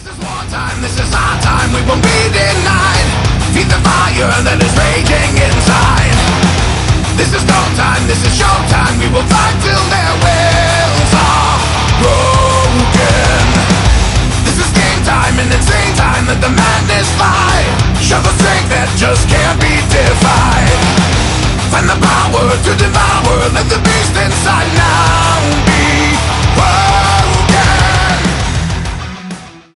This is wartime, this is our time, we won't be denied. Feed the fire that is raging inside. This is no time, this is showtime, we will fight till their wills are broken. This is game time, an insane time, let the madness fly. Show the strength that just can't be defied. Find the power to devour, let the beast inside now be.